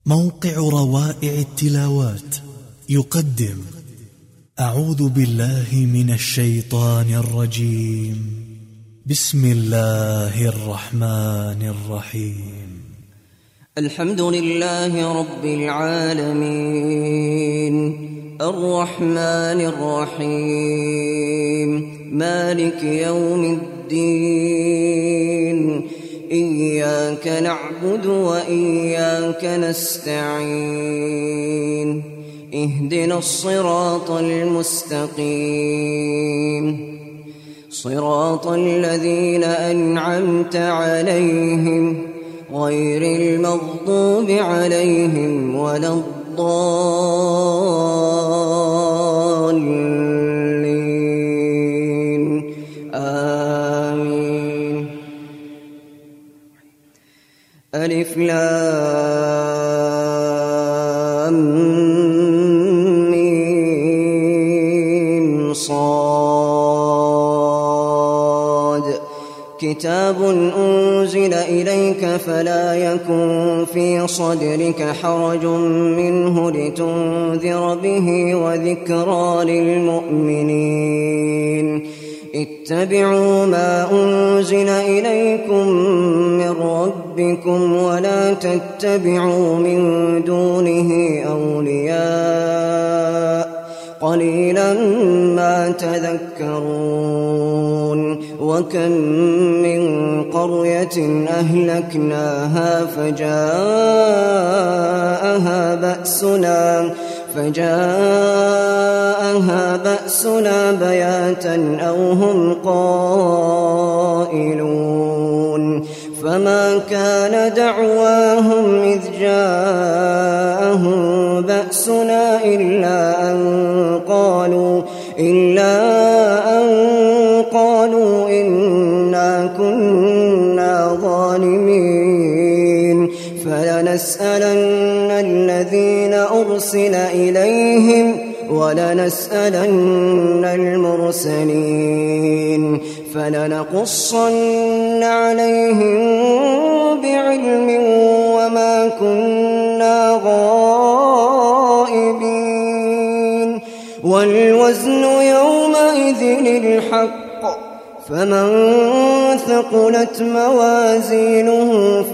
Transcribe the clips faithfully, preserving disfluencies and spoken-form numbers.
موقع روائع التلاوات يقدم أعوذ بالله من الشيطان الرجيم. بسم الله الرحمن الرحيم. الحمد لله رب العالمين، الرحمن الرحيم، مالك يوم الدين، إياك نعبد وإياك نستعين، اهدنا الصراط المستقيم، صراط الذين أنعمت عليهم غير المغضوب عليهم ولا الضالين، آمين. ألف لام ميم صاد، كتاب أنزل إليك فلا يكن في صدرك حرج منه لتنذر به وذكرى للمؤمنين. اتبعوا ما أنزل إليكم من ربكم ولا تتبعوا من دونه أولياء، قليلا ما تذكرون. وكم من قرية أهلكناها فجاءها بأسنا فجاءها بأسنا بياتا أو هم قائلون، فما كان دعواهم إذ جاءهم بأسنا إلا أن قالوا إلا أن قالوا إنا كنا ظالمين. فلنسألن الذين أرسل إليهم ولنسألن المرسلين، فلنقصن عليهم بعلم وما كنا غائبين. والوزن يومئذ الحق، فمن ثقلت موازينه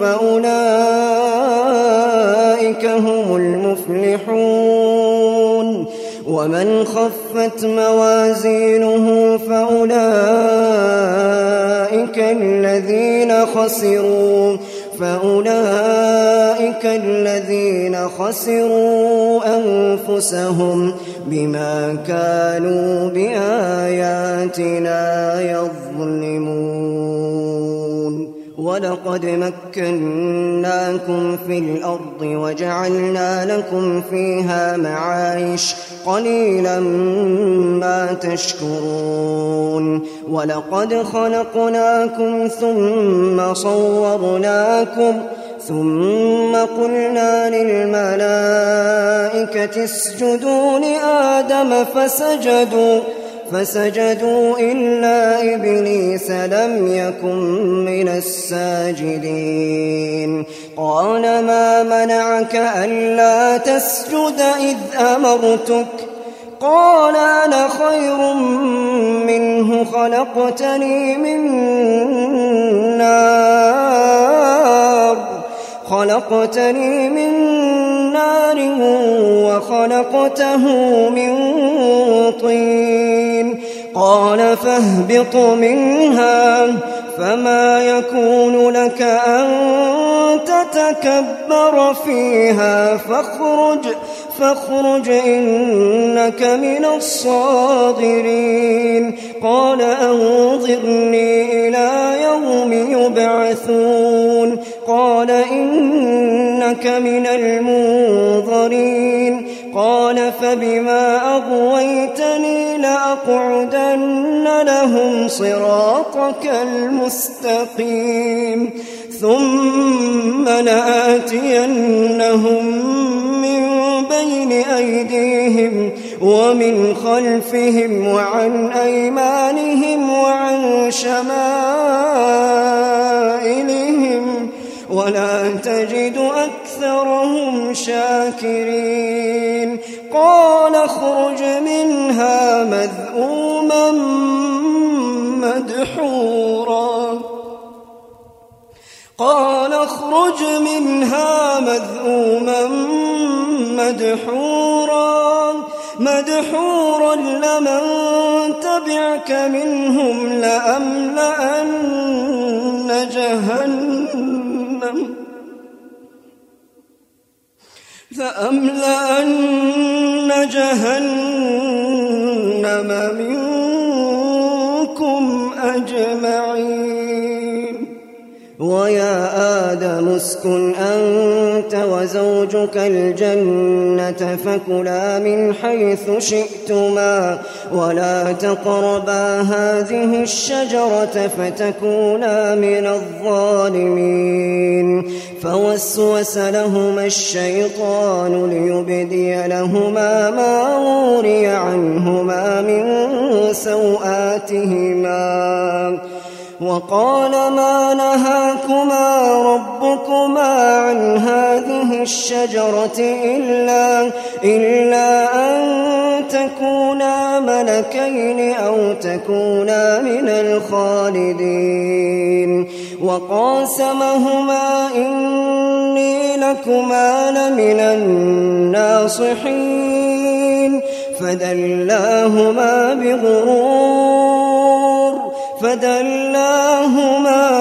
فأولئك هم المفلحون، ومن خفت موازينه فأولئك الذين خسروا فأولئك الذين خسروا أنفسهم بما كانوا بآياتنا يظلمون. ولقد مكناكم في الأرض وجعلنا لكم فيها معايش، قليلا ما تشكرون. ولقد خلقناكم ثم صورناكم ثم قلنا للملائكة اسجدوا لآدم فسجدوا فسجدوا إلا إبليس لم يكن من الساجدين. قال ما منعك ألا تسجد إذ أمرتك؟ قال أنا خير منه خلقتني من نار خلقتني من نار وخلقته من طين. قال فاهبط منها فما يكون لك أن تتكبر فيها فاخرج فاخرج إنك من الصاغرين. قال أنظرني إلى يوم يبعثون. قال إنك من المنظرين. قال فبما أغويتني لأقعدن لهم صراطك المستقيم، ثم لآتينهم من بين أيديهم ومن خلفهم وعن أيمانهم وعن شمائلهم ولا تجد أكثرهم أكثرهم شاكرين قال اخرج منها مذءوما مدحورا قال اخرج منها مذءوما مدحورا مدحورا لمن تبعك منهم لأملأن جهنم لأملأن جهنم منكم أجمعين ويا آدم اسكن أنت وزوجك الجنة فكلا من حيث شئتما ولا تقربا هذه الشجرة فتكونا من الظالمين فوسوس لهما الشيطان ليبدي لهما ما وري عنهما من سوآتهما وقال ما نهاكما ربكما عن هذه الشجرة إلا, إلا أن تكونا ملكين أو تكونا من الخالدين وقاسمهما إني لكما لمن الناصحين فدلاهما بغرور فدلاهما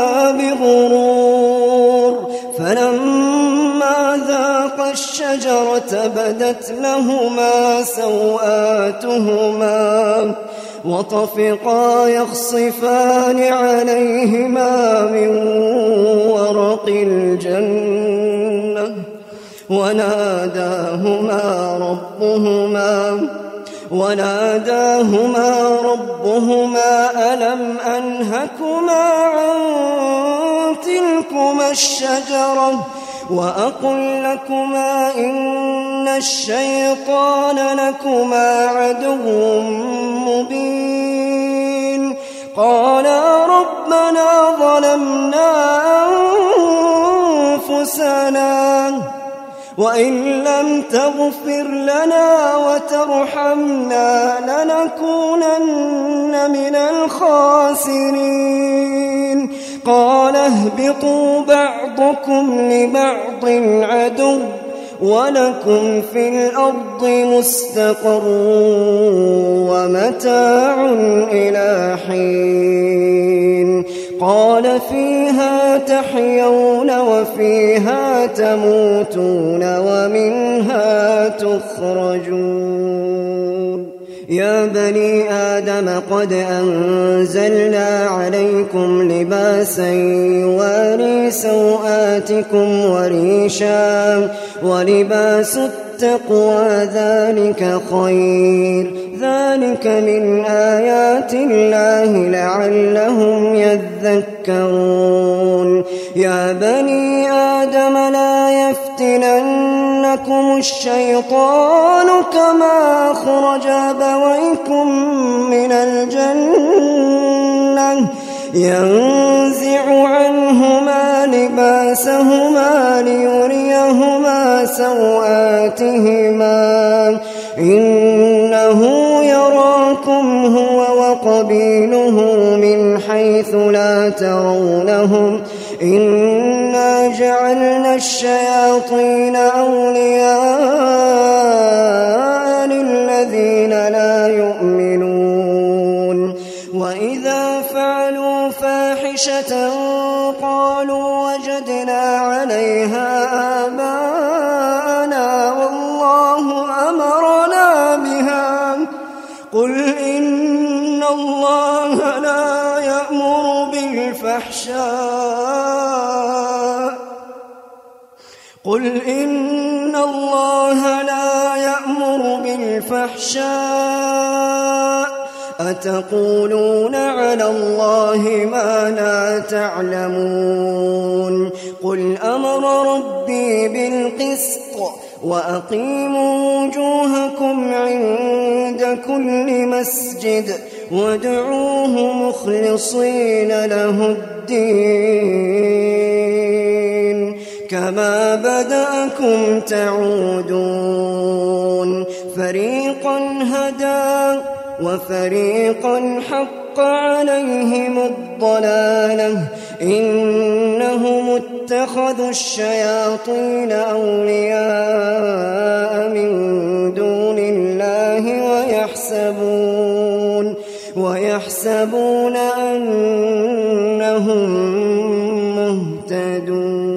بغرور فلما ذاقا الشجرة بدت لهما سوآتهما وطفقا يخصفان عليهما من ورق الجنة وناداهما ربهما وناداهما ربهما ألم أنهكما عن تلكما الشجرة وأقل لكما إن الشيطان لكما عدو مبين قالا ربنا ظلمنا أنفسنا وإن لم تغفر لنا وترحمنا لنكونن من الخاسرين قال اهبطوا بعضكم لبعض عدو ولكم في الأرض مستقر ومتاع إلى حين قال فيها تحيون وفيها تموتون ومنها تخرجون يا بني آدم قد أنزلنا عليكم لباسا يواري سوآتكم وريشا ولباس التقوى ذلك خير ذلك من آيات الله لعلهم يذكرون يا بني آدم لا يفتننكم الشيطان كما أخرج أبويكم من الجنة ينزع عنهما لباسهما ليريهما سوآتهما إنه يراكم هو وقبيله من حيث لا ترونهم إنا جعلنا الشياطين أولياء للذين لا يؤمنون وإذا فعلوا فاحشة قالوا وجدنا عليها آباءنا والله أمرنا بها قل إن الله لا يأمر بالفحشاء قل إن الله لا يأمر بالفحشاء أتقولون على الله ما لا تعلمون قل أمر ربي بالقسط وأقيموا وجوهكم عند كل مسجد وادعوه مخلصين له الدين كما بدأكم تعودون فريقا هدى وفريقا حق عليهم الضلالة إنهم اتخذوا الشياطين أولياء من دون الله ويحسبون ويحسبون أنهم مهتدون